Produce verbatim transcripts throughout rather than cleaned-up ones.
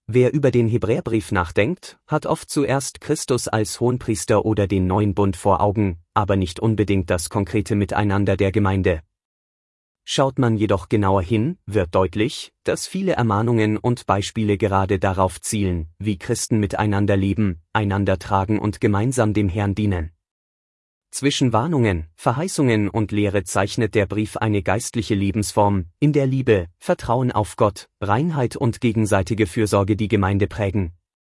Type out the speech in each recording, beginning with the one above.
Wer über den Hebräerbrief nachdenkt, hat oft zuerst Christus als Hohenpriester oder den neuen Bund vor Augen, aber nicht unbedingt das konkrete Miteinander der Gemeinde. Schaut man jedoch genauer hin, wird deutlich, dass viele Ermahnungen und Beispiele gerade darauf zielen, wie Christen miteinander leben, einander tragen und gemeinsam dem Herrn dienen. Zwischen Warnungen, Verheißungen und Lehre zeichnet der Brief eine geistliche Lebensform, in der Liebe, Vertrauen auf Gott, Reinheit und gegenseitige Fürsorge die Gemeinde prägen.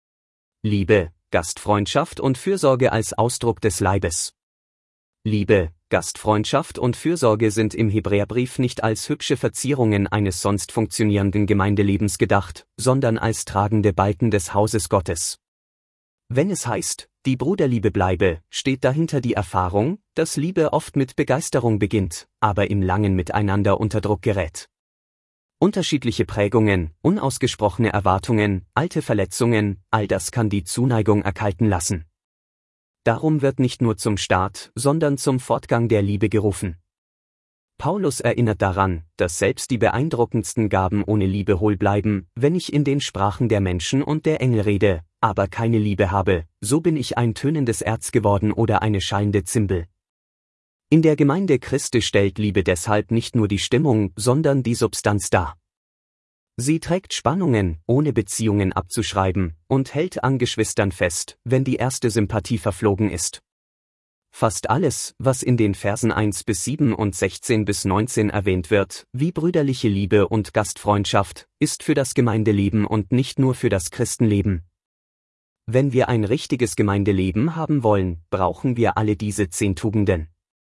Liebe, Gastfreundschaft und Fürsorge als Ausdruck des Leibes. Liebe, Gastfreundschaft und Fürsorge sind im Hebräerbrief nicht als hübsche Verzierungen eines sonst funktionierenden Gemeindelebens gedacht, sondern als tragende Balken des Hauses Gottes. Wenn es heißt, die Bruderliebe bleibe, steht dahinter die Erfahrung, dass Liebe oft mit Begeisterung beginnt, aber im langen Miteinander unter Druck gerät. Unterschiedliche Prägungen, unausgesprochene Erwartungen, alte Verletzungen, all das kann die Zuneigung erkalten lassen. Darum wird nicht nur zum Start, sondern zum Fortgang der Liebe gerufen. Paulus erinnert daran, dass selbst die beeindruckendsten Gaben ohne Liebe hohl bleiben, wenn ich in den Sprachen der Menschen und der Engel rede, aber keine Liebe habe, so bin ich ein tönendes Erz geworden oder eine schallende Zimbel. In der Gemeinde Christi stellt Liebe deshalb nicht nur die Stimmung, sondern die Substanz dar. Sie trägt Spannungen, ohne Beziehungen abzuschreiben, und hält an Geschwistern fest, wenn die erste Sympathie verflogen ist. Fast alles, was in den Versen eins bis sieben und sechzehn bis neunzehn erwähnt wird, wie brüderliche Liebe und Gastfreundschaft, ist für das Gemeindeleben und nicht nur für das Christenleben. Wenn wir ein richtiges Gemeindeleben haben wollen, brauchen wir alle diese zehn Tugenden.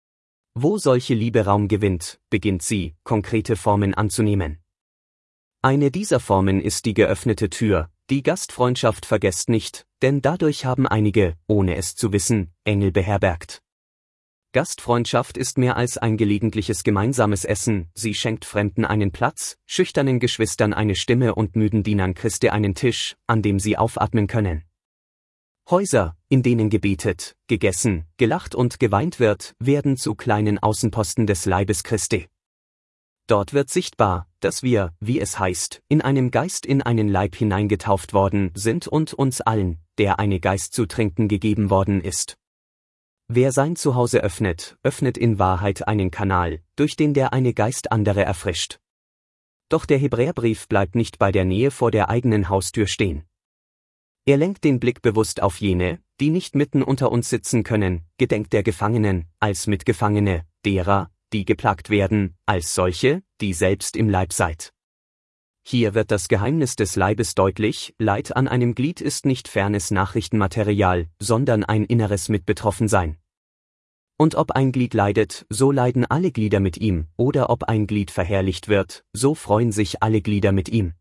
Wo solche Liebe Raum gewinnt, beginnt sie, konkrete Formen anzunehmen. Eine dieser Formen ist die geöffnete Tür. Die Gastfreundschaft vergesst nicht, denn dadurch haben einige, ohne es zu wissen, Engel beherbergt. Gastfreundschaft ist mehr als ein gelegentliches gemeinsames Essen, sie schenkt Fremden einen Platz, schüchternen Geschwistern eine Stimme und müden Dienern Christi einen Tisch, an dem sie aufatmen können. Häuser, in denen gebetet, gegessen, gelacht und geweint wird, werden zu kleinen Außenposten des Leibes Christi. Dort wird sichtbar, dass wir, wie es heißt, in einem Geist in einen Leib hineingetauft worden sind und uns allen, der eine Geist zu trinken gegeben worden ist. Wer sein Zuhause öffnet, öffnet in Wahrheit einen Kanal, durch den der eine Geist andere erfrischt. Doch der Hebräerbrief bleibt nicht bei der Nähe vor der eigenen Haustür stehen. Er lenkt den Blick bewusst auf jene, die nicht mitten unter uns sitzen können, gedenkt der Gefangenen, als Mitgefangene, derer, die geplagt werden, als solche, die selbst im Leib seid. Hier wird das Geheimnis des Leibes deutlich, Leid an einem Glied ist nicht fernes Nachrichtenmaterial, sondern ein inneres Mitbetroffensein. Und ob ein Glied leidet, so leiden alle Glieder mit ihm, oder ob ein Glied verherrlicht wird, so freuen sich alle Glieder mit ihm.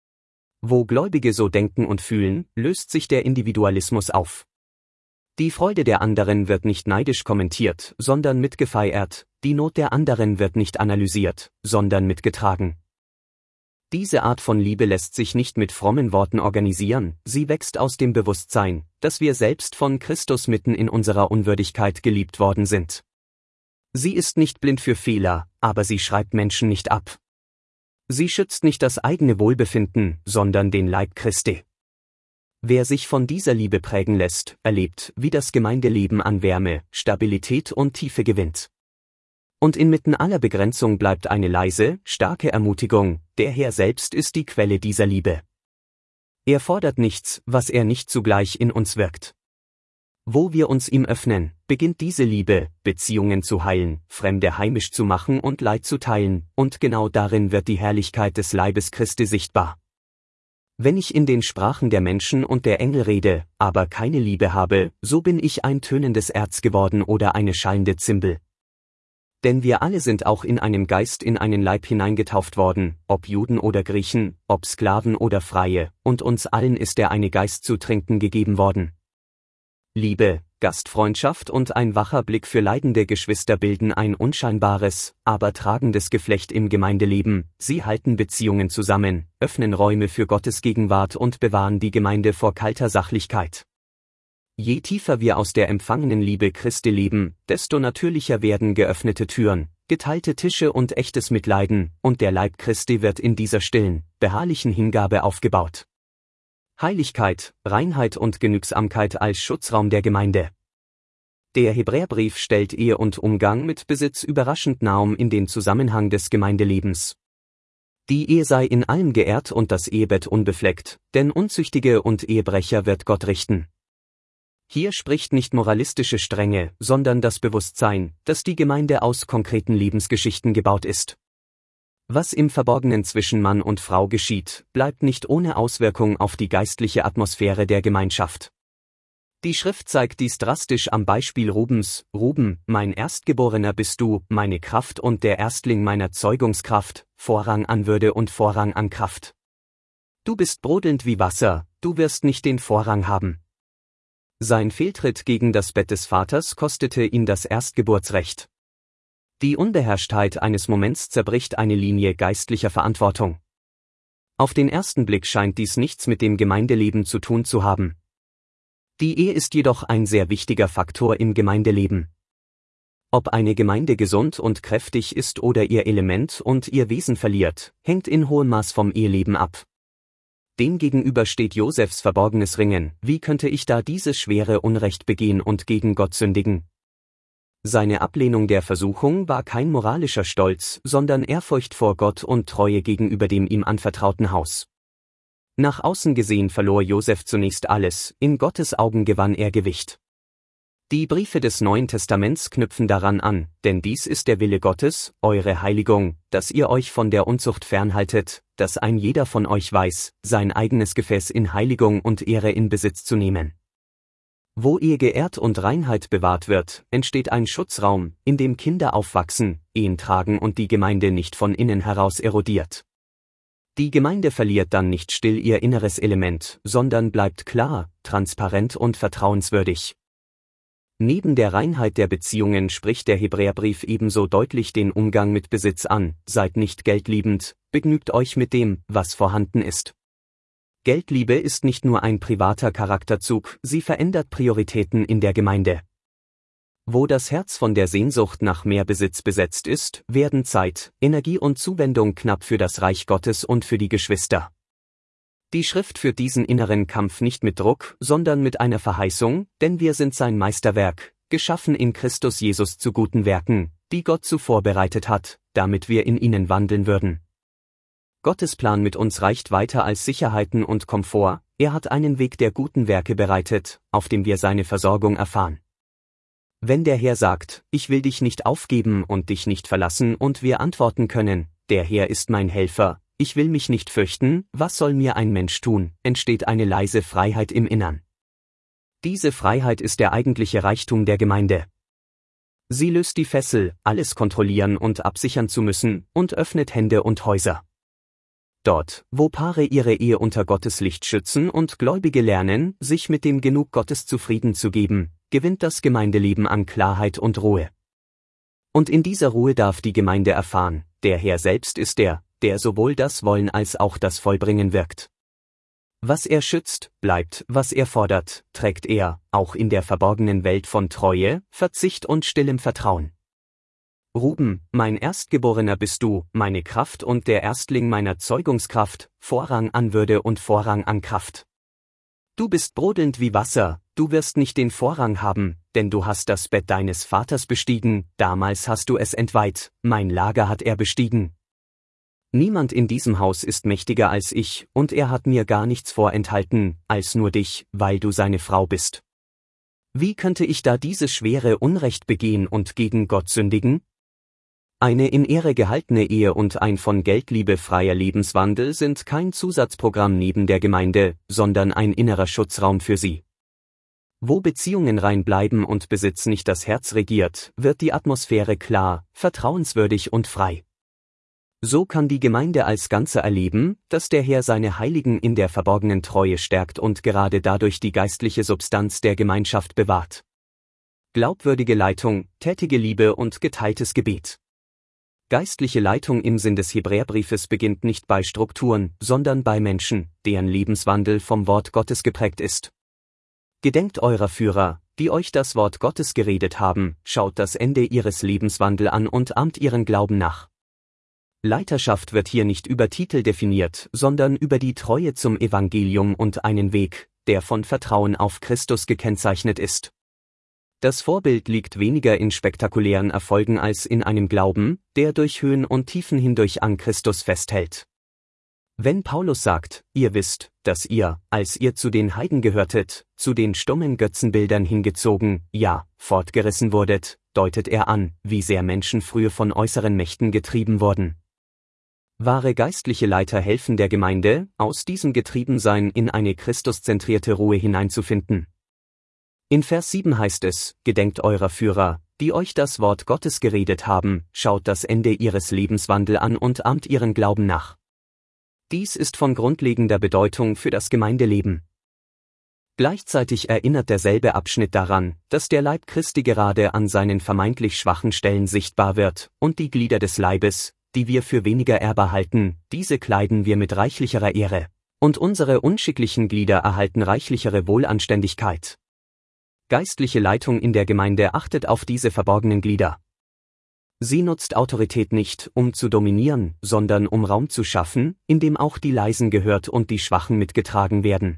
Wo Gläubige so denken und fühlen, löst sich der Individualismus auf. Die Freude der anderen wird nicht neidisch kommentiert, sondern mitgefeiert, die Not der anderen wird nicht analysiert, sondern mitgetragen. Diese Art von Liebe lässt sich nicht mit frommen Worten organisieren, sie wächst aus dem Bewusstsein, dass wir selbst von Christus mitten in unserer Unwürdigkeit geliebt worden sind. Sie ist nicht blind für Fehler, aber sie schreibt Menschen nicht ab. Sie schützt nicht das eigene Wohlbefinden, sondern den Leib Christi. Wer sich von dieser Liebe prägen lässt, erlebt, wie das Gemeindeleben an Wärme, Stabilität und Tiefe gewinnt. Und inmitten aller Begrenzung bleibt eine leise, starke Ermutigung, der Herr selbst ist die Quelle dieser Liebe. Er fordert nichts, was er nicht zugleich in uns wirkt. Wo wir uns ihm öffnen, beginnt diese Liebe, Beziehungen zu heilen, Fremde heimisch zu machen und Leid zu teilen, und genau darin wird die Herrlichkeit des Leibes Christi sichtbar. Wenn ich in den Sprachen der Menschen und der Engel rede, aber keine Liebe habe, so bin ich ein tönendes Erz geworden oder eine schallende Zimbel. Denn wir alle sind auch in einem Geist in einen Leib hineingetauft worden, ob Juden oder Griechen, ob Sklaven oder Freie, und uns allen ist der eine Geist zu trinken gegeben worden. Liebe, Gastfreundschaft und ein wacher Blick für leidende Geschwister bilden ein unscheinbares, aber tragendes Geflecht im Gemeindeleben, sie halten Beziehungen zusammen, öffnen Räume für Gottes Gegenwart und bewahren die Gemeinde vor kalter Sachlichkeit. Je tiefer wir aus der empfangenen Liebe Christi leben, desto natürlicher werden geöffnete Türen, geteilte Tische und echtes Mitleiden, und der Leib Christi wird in dieser stillen, beharrlichen Hingabe aufgebaut. Heiligkeit, Reinheit und Genügsamkeit als Schutzraum der Gemeinde. Der Hebräerbrief stellt Ehe und Umgang mit Besitz überraschend nahe in den Zusammenhang des Gemeindelebens. Die Ehe sei in allem geehrt und das Ehebett unbefleckt, denn Unzüchtige und Ehebrecher wird Gott richten. Hier spricht nicht moralistische Strenge, sondern das Bewusstsein, dass die Gemeinde aus konkreten Lebensgeschichten gebaut ist. Was im Verborgenen zwischen Mann und Frau geschieht, bleibt nicht ohne Auswirkung auf die geistliche Atmosphäre der Gemeinschaft. Die Schrift zeigt dies drastisch am Beispiel Rubens: Ruben, mein Erstgeborener bist du, meine Kraft und der Erstling meiner Zeugungskraft, Vorrang an Würde und Vorrang an Kraft. Du bist brodelnd wie Wasser, du wirst nicht den Vorrang haben. Sein Fehltritt gegen das Bett des Vaters kostete ihn das Erstgeburtsrecht. Die Unbeherrschtheit eines Moments zerbricht eine Linie geistlicher Verantwortung. Auf den ersten Blick scheint dies nichts mit dem Gemeindeleben zu tun zu haben. Die Ehe ist jedoch ein sehr wichtiger Faktor im Gemeindeleben. Ob eine Gemeinde gesund und kräftig ist oder ihr Element und ihr Wesen verliert, hängt in hohem Maß vom Eheleben ab. Demgegenüber steht Josefs verborgenes Ringen: Wie könnte ich da dieses schwere Unrecht begehen und gegen Gott sündigen? Seine Ablehnung der Versuchung war kein moralischer Stolz, sondern Ehrfurcht vor Gott und Treue gegenüber dem ihm anvertrauten Haus. Nach außen gesehen verlor Josef zunächst alles, in Gottes Augen gewann er Gewicht. Die Briefe des Neuen Testaments knüpfen daran an, denn dies ist der Wille Gottes, eure Heiligung, dass ihr euch von der Unzucht fernhaltet, dass ein jeder von euch weiß, sein eigenes Gefäß in Heiligung und Ehre in Besitz zu nehmen. Wo Ehe geehrt und Reinheit bewahrt wird, entsteht ein Schutzraum, in dem Kinder aufwachsen, Ehen tragen und die Gemeinde nicht von innen heraus erodiert. Die Gemeinde verliert dann nicht still ihr inneres Element, sondern bleibt klar, transparent und vertrauenswürdig. Neben der Reinheit der Beziehungen spricht der Hebräerbrief ebenso deutlich den Umgang mit Besitz an: Seid nicht geldliebend, begnügt euch mit dem, was vorhanden ist. Geldliebe ist nicht nur ein privater Charakterzug, sie verändert Prioritäten in der Gemeinde. Wo das Herz von der Sehnsucht nach mehr Besitz besetzt ist, werden Zeit, Energie und Zuwendung knapp für das Reich Gottes und für die Geschwister. Die Schrift führt diesen inneren Kampf nicht mit Druck, sondern mit einer Verheißung, denn wir sind sein Meisterwerk, geschaffen in Christus Jesus zu guten Werken, die Gott zuvor bereitet hat, damit wir in ihnen wandeln würden. Gottes Plan mit uns reicht weiter als Sicherheiten und Komfort, er hat einen Weg der guten Werke bereitet, auf dem wir seine Versorgung erfahren. Wenn der Herr sagt: Ich will dich nicht aufgeben und dich nicht verlassen, und wir antworten können: Der Herr ist mein Helfer, ich will mich nicht fürchten, was soll mir ein Mensch tun, entsteht eine leise Freiheit im Innern. Diese Freiheit ist der eigentliche Reichtum der Gemeinde. Sie löst die Fessel, alles kontrollieren und absichern zu müssen, und öffnet Hände und Häuser. Dort, wo Paare ihre Ehe unter Gottes Licht schützen und Gläubige lernen, sich mit dem Genug Gottes zufrieden zu geben, gewinnt das Gemeindeleben an Klarheit und Ruhe. Und in dieser Ruhe darf die Gemeinde erfahren: Der Herr selbst ist der, der sowohl das Wollen als auch das Vollbringen wirkt. Was er schützt, bleibt; was er fordert, trägt er, auch in der verborgenen Welt von Treue, Verzicht und stillem Vertrauen. Ruben, mein Erstgeborener bist du, meine Kraft und der Erstling meiner Zeugungskraft, Vorrang an Würde und Vorrang an Kraft. Du bist brodelnd wie Wasser, du wirst nicht den Vorrang haben, denn du hast das Bett deines Vaters bestiegen, damals hast du es entweiht, mein Lager hat er bestiegen. Niemand in diesem Haus ist mächtiger als ich, und er hat mir gar nichts vorenthalten, als nur dich, weil du seine Frau bist. Wie könnte ich da dieses schwere Unrecht begehen und gegen Gott sündigen? Eine in Ehre gehaltene Ehe und ein von Geldliebe freier Lebenswandel sind kein Zusatzprogramm neben der Gemeinde, sondern ein innerer Schutzraum für sie. Wo Beziehungen rein bleiben und Besitz nicht das Herz regiert, wird die Atmosphäre klar, vertrauenswürdig und frei. So kann die Gemeinde als Ganze erleben, dass der Herr seine Heiligen in der verborgenen Treue stärkt und gerade dadurch die geistliche Substanz der Gemeinschaft bewahrt. Glaubwürdige Leitung, tätige Liebe und geteiltes Gebet. Geistliche Leitung im Sinn des Hebräerbriefes beginnt nicht bei Strukturen, sondern bei Menschen, deren Lebenswandel vom Wort Gottes geprägt ist. Gedenkt eurer Führer, die euch das Wort Gottes geredet haben, schaut das Ende ihres Lebenswandels an und ahmt ihren Glauben nach. Leiterschaft wird hier nicht über Titel definiert, sondern über die Treue zum Evangelium und einen Weg, der von Vertrauen auf Christus gekennzeichnet ist. Das Vorbild liegt weniger in spektakulären Erfolgen als in einem Glauben, der durch Höhen und Tiefen hindurch an Christus festhält. Wenn Paulus sagt, ihr wisst, dass ihr, als ihr zu den Heiden gehörtet, zu den stummen Götzenbildern hingezogen, ja, fortgerissen wurdet, deutet er an, wie sehr Menschen früher von äußeren Mächten getrieben wurden. Wahre geistliche Leiter helfen der Gemeinde, aus diesem Getriebensein in eine christuszentrierte Ruhe hineinzufinden. In Vers sieben heißt es, gedenkt eurer Führer, die euch das Wort Gottes geredet haben, schaut das Ende ihres Lebenswandels an und ahmt ihren Glauben nach. Dies ist von grundlegender Bedeutung für das Gemeindeleben. Gleichzeitig erinnert derselbe Abschnitt daran, dass der Leib Christi gerade an seinen vermeintlich schwachen Stellen sichtbar wird, und die Glieder des Leibes, die wir für weniger ehrbar halten, diese kleiden wir mit reichlicherer Ehre, und unsere unschicklichen Glieder erhalten reichlichere Wohlanständigkeit. Geistliche Leitung in der Gemeinde achtet auf diese verborgenen Glieder. Sie nutzt Autorität nicht, um zu dominieren, sondern um Raum zu schaffen, in dem auch die Leisen gehört und die Schwachen mitgetragen werden.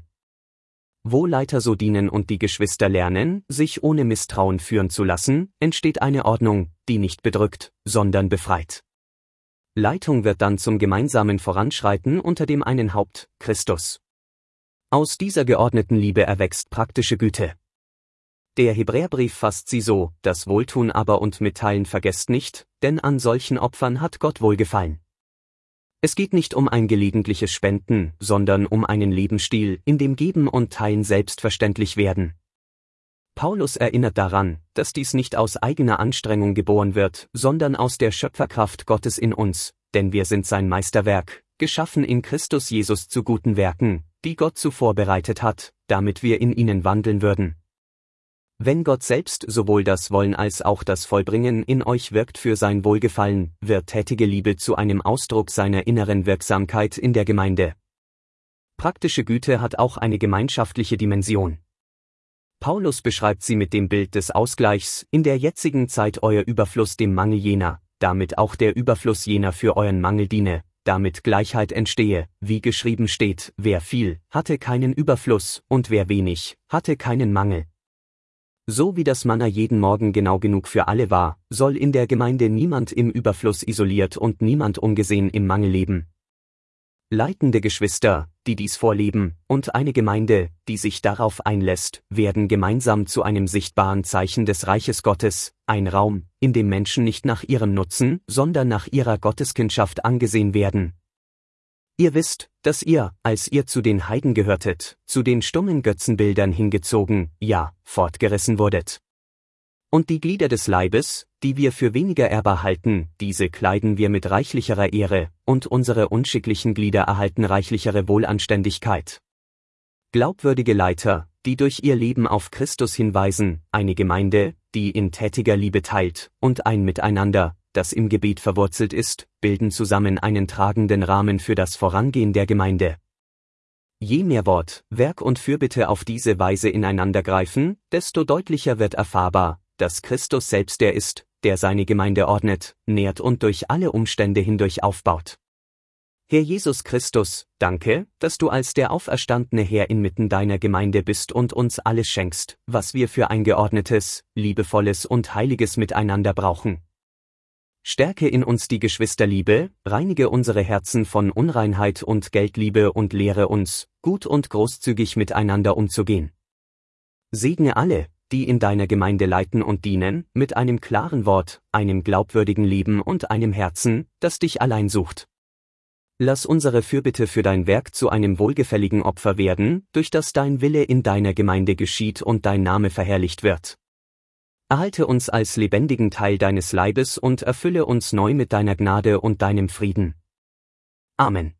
Wo Leiter so dienen und die Geschwister lernen, sich ohne Misstrauen führen zu lassen, entsteht eine Ordnung, die nicht bedrückt, sondern befreit. Leitung wird dann zum gemeinsamen Voranschreiten unter dem einen Haupt, Christus. Aus dieser geordneten Liebe erwächst praktische Güte. Der Hebräerbrief fasst sie so, das Wohltun aber und Mitteilen vergesst nicht, denn an solchen Opfern hat Gott wohlgefallen. Es geht nicht um ein gelegentliches Spenden, sondern um einen Lebensstil, in dem Geben und Teilen selbstverständlich werden. Paulus erinnert daran, dass dies nicht aus eigener Anstrengung geboren wird, sondern aus der Schöpferkraft Gottes in uns, denn wir sind sein Meisterwerk, geschaffen in Christus Jesus zu guten Werken, die Gott zuvor bereitet hat, damit wir in ihnen wandeln würden. Wenn Gott selbst sowohl das Wollen als auch das Vollbringen in euch wirkt für sein Wohlgefallen, wird tätige Liebe zu einem Ausdruck seiner inneren Wirksamkeit in der Gemeinde. Praktische Güte hat auch eine gemeinschaftliche Dimension. Paulus beschreibt sie mit dem Bild des Ausgleichs, in der jetzigen Zeit euer Überfluss dem Mangel jener, damit auch der Überfluss jener für euren Mangel diene, damit Gleichheit entstehe, wie geschrieben steht, wer viel, hatte keinen Überfluss, und wer wenig, hatte keinen Mangel. So wie das Manna jeden Morgen genau genug für alle war, soll in der Gemeinde niemand im Überfluss isoliert und niemand ungesehen im Mangel leben. Leitende Geschwister, die dies vorleben, und eine Gemeinde, die sich darauf einlässt, werden gemeinsam zu einem sichtbaren Zeichen des Reiches Gottes, ein Raum, in dem Menschen nicht nach ihrem Nutzen, sondern nach ihrer Gotteskindschaft angesehen werden. Ihr wisst, dass ihr, als ihr zu den Heiden gehörtet, zu den stummen Götzenbildern hingezogen, ja, fortgerissen wurdet. Und die Glieder des Leibes, die wir für weniger ehrbar halten, diese kleiden wir mit reichlicherer Ehre, und unsere unschicklichen Glieder erhalten reichlichere Wohlanständigkeit. Glaubwürdige Leiter, die durch ihr Leben auf Christus hinweisen, eine Gemeinde, die in tätiger Liebe teilt, und ein Miteinander, das im Gebet verwurzelt ist, bilden zusammen einen tragenden Rahmen für das Vorangehen der Gemeinde. Je mehr Wort, Werk und Fürbitte auf diese Weise ineinander greifen, desto deutlicher wird erfahrbar, dass Christus selbst der ist, der seine Gemeinde ordnet, nährt und durch alle Umstände hindurch aufbaut. Herr Jesus Christus, danke, dass du als der auferstandene Herr inmitten deiner Gemeinde bist und uns alles schenkst, was wir für ein geordnetes, liebevolles und heiliges Miteinander brauchen. Stärke in uns die Geschwisterliebe, reinige unsere Herzen von Unreinheit und Geldliebe und lehre uns, gut und großzügig miteinander umzugehen. Segne alle, die in deiner Gemeinde leiten und dienen, mit einem klaren Wort, einem glaubwürdigen Leben und einem Herzen, das dich allein sucht. Lass unsere Fürbitte für dein Werk zu einem wohlgefälligen Opfer werden, durch das dein Wille in deiner Gemeinde geschieht und dein Name verherrlicht wird. Erhalte uns als lebendigen Teil deines Leibes und erfülle uns neu mit deiner Gnade und deinem Frieden. Amen.